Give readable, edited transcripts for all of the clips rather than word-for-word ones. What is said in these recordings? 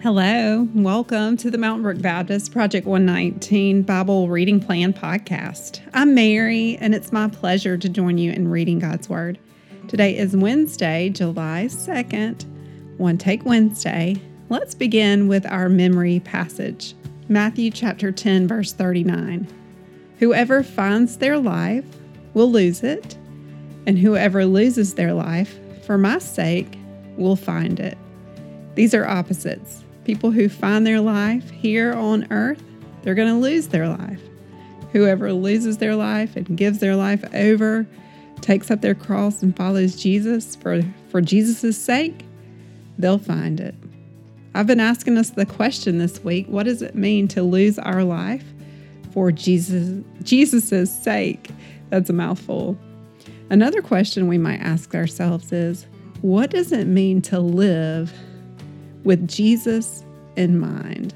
Hello, welcome to the Mountain Brook Baptist Project 119 Bible Reading Plan podcast. I'm Mary, and it's my pleasure to join you in reading God's Word. Today is Wednesday, July 2nd, One Take Wednesday. Let's begin with our memory passage, Matthew chapter 10, verse 39. Whoever finds their life will lose it, and whoever loses their life for my sake will find it. These are opposites. People who find their life here on earth, they're going to lose their life. Whoever loses their life and gives their life over, takes up their cross and follows Jesus for Jesus' sake, they'll find it. I've been asking us the question this week, what does it mean to lose our life for Jesus' sake? That's a mouthful. Another question we might ask ourselves is, what does it mean to live with Jesus in mind?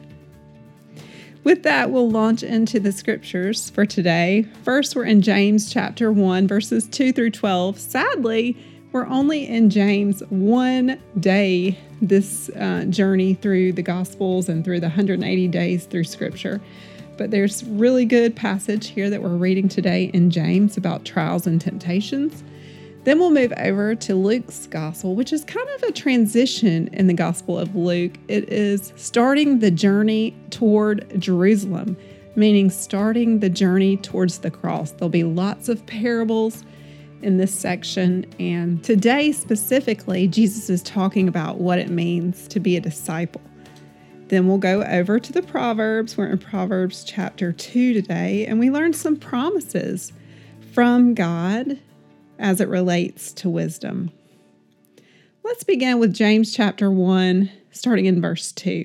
With that, we'll launch into the scriptures for today. First, we're in James chapter 1, verses 2 through 12. Sadly, we're only in James one day this journey through the Gospels and through the 180 days through Scripture. But there's really good passage here that we're reading today in James about trials and temptations. Then we'll move over to Luke's Gospel, which is kind of a transition in the Gospel of Luke. It is starting the journey toward Jerusalem, meaning starting the journey towards the cross. There'll be lots of parables in this section, and today specifically, Jesus is talking about what it means to be a disciple. Then we'll go over to the Proverbs. We're in Proverbs chapter 2 today, and we learn some promises from God as it relates to wisdom. Let's begin with James chapter 1, starting in verse 2.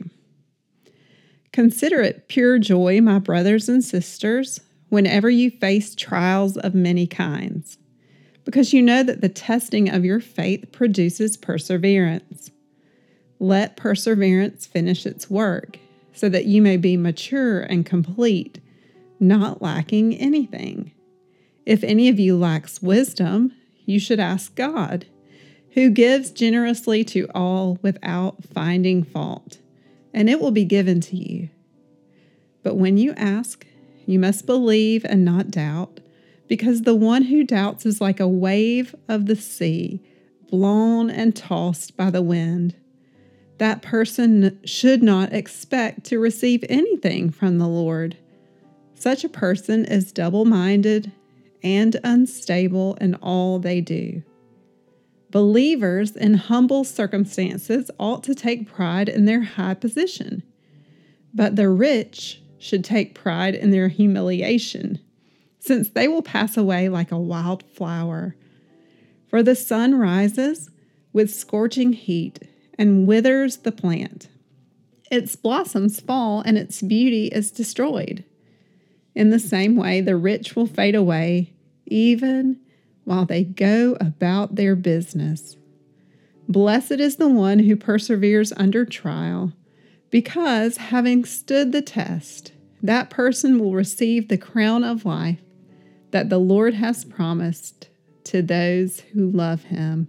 Consider it pure joy, my brothers and sisters, whenever you face trials of many kinds, because you know that the testing of your faith produces perseverance. Let perseverance finish its work, so that you may be mature and complete, not lacking anything. If any of you lacks wisdom, you should ask God, who gives generously to all without finding fault, and it will be given to you. But when you ask, you must believe and not doubt, because the one who doubts is like a wave of the sea, blown and tossed by the wind. That person should not expect to receive anything from the Lord. Such a person is double-minded and unstable in all they do. Believers in humble circumstances ought to take pride in their high position, but the rich should take pride in their humiliation, since they will pass away like a wild flower. For the sun rises with scorching heat and withers the plant. Its blossoms fall and its beauty is destroyed. In the same way, the rich will fade away, even while they go about their business. Blessed is the one who perseveres under trial, because, having stood the test, that person will receive the crown of life that the Lord has promised to those who love Him.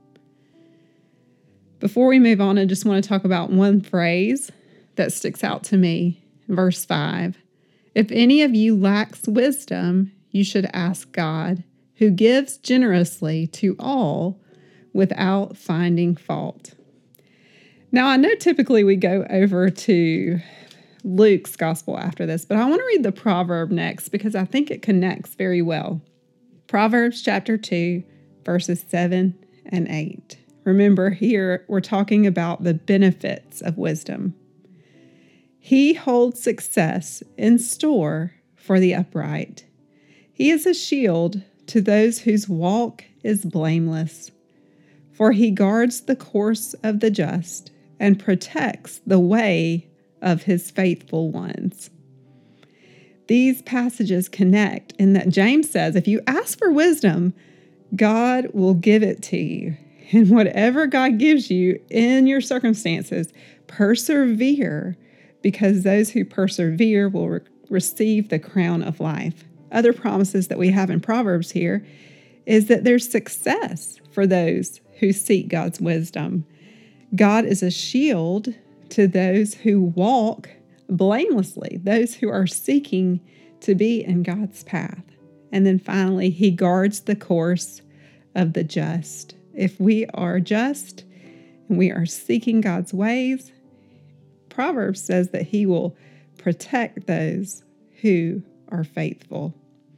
Before we move on, I just want to talk about one phrase that sticks out to me, verse 5. If any of you lacks wisdom, you should ask God, who gives generously to all without finding fault. Now, I know typically we go over to Luke's Gospel after this, but I want to read the proverb next because I think it connects very well. Proverbs chapter 2, verses 7 and 8. Remember, here we're talking about the benefits of wisdom. He holds success in store for the upright. He is a shield to those whose walk is blameless. For he guards the course of the just and protects the way of his faithful ones. These passages connect in that James says, if you ask for wisdom, God will give it to you. And whatever God gives you in your circumstances, persevere, because those who persevere will receive the crown of life. Other promises that we have in Proverbs here is that there's success for those who seek God's wisdom. God is a shield to those who walk blamelessly, those who are seeking to be in God's path. And then finally, he guards the course of the just. If we are just and we are seeking God's ways, Proverbs says that he will protect those who are faithful.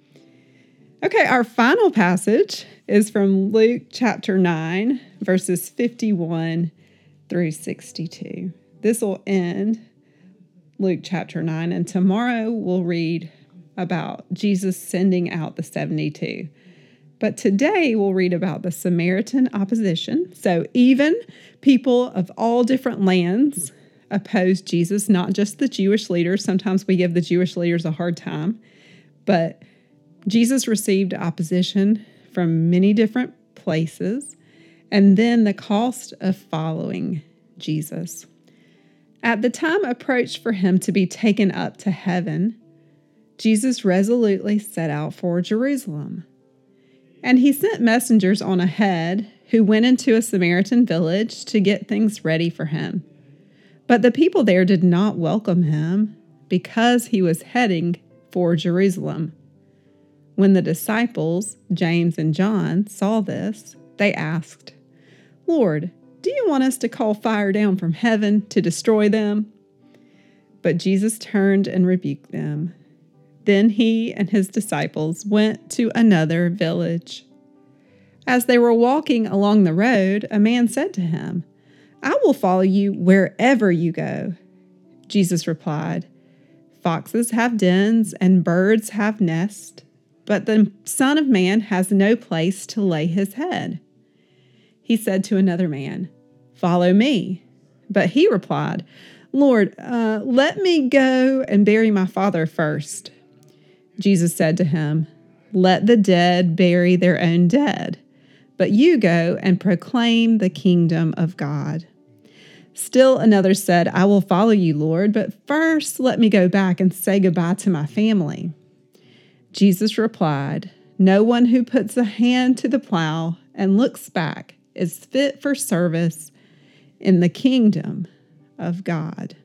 Okay, our final passage is from Luke chapter 9, verses 51 through 62. This will end Luke chapter 9, and tomorrow we'll read about Jesus sending out the 72. But today we'll read about the Samaritan opposition. So even people of all different lands opposed Jesus, not just the Jewish leaders. Sometimes we give the Jewish leaders a hard time, but Jesus received opposition from many different places, and then the cost of following Jesus. At the time approached for him to be taken up to heaven, Jesus resolutely set out for Jerusalem. And he sent messengers on ahead who went into a Samaritan village to get things ready for him. But the people there did not welcome him because he was heading for Jerusalem. When the disciples, James and John, saw this, they asked, "Lord, do you want us to call fire down from heaven to destroy them?" But Jesus turned and rebuked them. Then he and his disciples went to another village. As they were walking along the road, a man said to him, "I will follow you wherever you go." Jesus replied, "Foxes have dens and birds have nests, but the Son of Man has no place to lay his head." He said to another man, "Follow me." But he replied, "Lord, let me go and bury my father first." Jesus said to him, "Let the dead bury their own dead, but you go and proclaim the kingdom of God." Still another said, "I will follow you, Lord, but first let me go back and say goodbye to my family." Jesus replied, "No one who puts a hand to the plow and looks back is fit for service in the kingdom of God."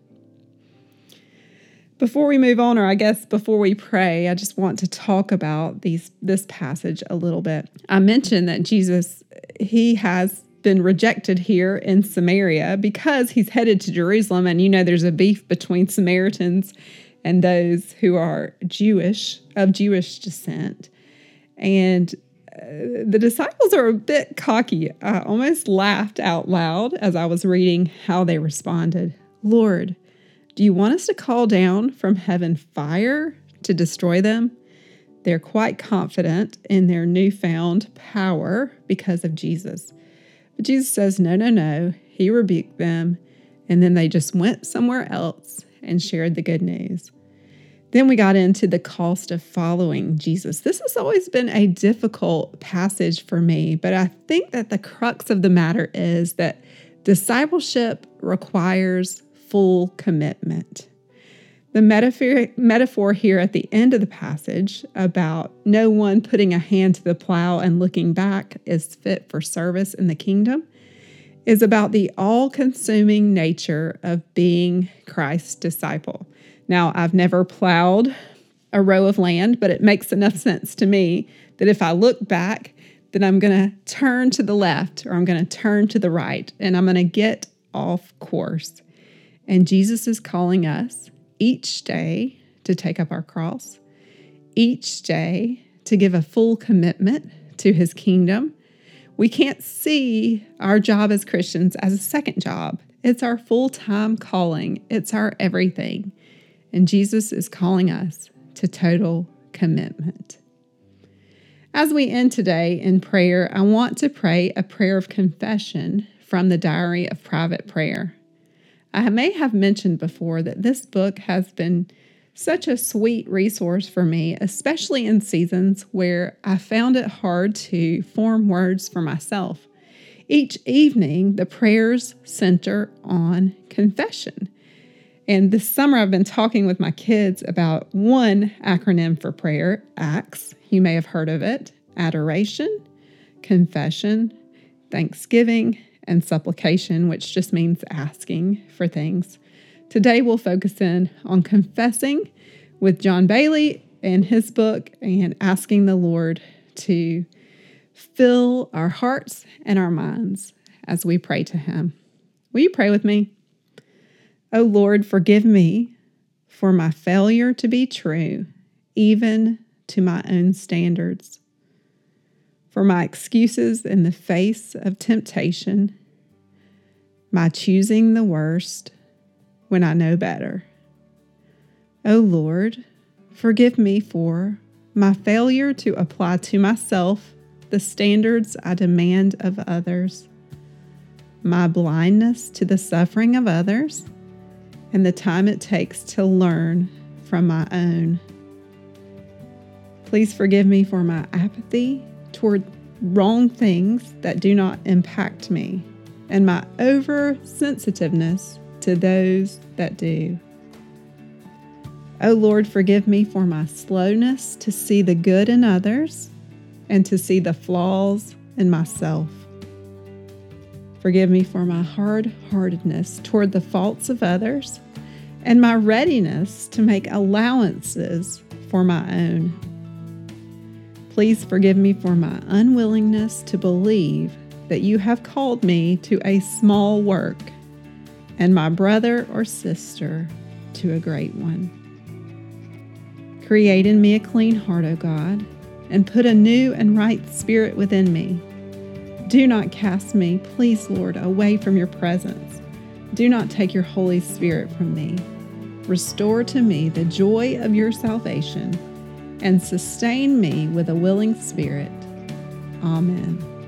Before we move on, or I guess before we pray, I just want to talk about this passage a little bit. I mentioned that Jesus, he has been rejected here in Samaria because he's headed to Jerusalem. And there's a beef between Samaritans and those who are of Jewish descent. And the disciples are a bit cocky. I almost laughed out loud as I was reading how they responded. "Lord, do you want us to call down from heaven fire to destroy them?" They're quite confident in their newfound power because of Jesus. But Jesus says, no. He rebuked them, and then they just went somewhere else and shared the good news. Then we got into the cost of following Jesus. This has always been a difficult passage for me, but I think that the crux of the matter is that discipleship requires full commitment. The metaphor here at the end of the passage about no one putting a hand to the plow and looking back is fit for service in the kingdom is about the all-consuming nature of being Christ's disciple. Now, I've never plowed a row of land, but it makes enough sense to me that if I look back, then I'm going to turn to the left or I'm going to turn to the right, and I'm going to get off course. And Jesus is calling us each day to take up our cross, each day to give a full commitment to his kingdom. We can't see our job as Christians as a second job. It's our full-time calling. It's our everything. And Jesus is calling us to total commitment. As we end today in prayer, I want to pray a prayer of confession from the Diary of Private Prayer. I may have mentioned before that this book has been such a sweet resource for me, especially in seasons where I found it hard to form words for myself. Each evening, the prayers center on confession. And this summer, I've been talking with my kids about one acronym for prayer, ACTS. You may have heard of it: adoration, confession, thanksgiving, and supplication, which just means asking for things. Today we'll focus in on confessing with John Bailey and his book and asking the Lord to fill our hearts and our minds as we pray to Him. Will you pray with me? Oh Lord, forgive me for my failure to be true, even to my own standards, for my excuses in the face of temptation, my choosing the worst when I know better. Oh Lord, forgive me for my failure to apply to myself the standards I demand of others, my blindness to the suffering of others, and the time it takes to learn from my own. Please forgive me for my apathy toward wrong things that do not impact me, and my oversensitiveness to those that do. Oh Lord, forgive me for my slowness to see the good in others and to see the flaws in myself. Forgive me for my hard-heartedness toward the faults of others and my readiness to make allowances for my own. Please forgive me for my unwillingness to believe that you have called me to a small work and my brother or sister to a great one. Create in me a clean heart, O God, and put a new and right spirit within me. Do not cast me, please, Lord, away from your presence. Do not take your Holy Spirit from me. Restore to me the joy of your salvation and sustain me with a willing spirit. Amen.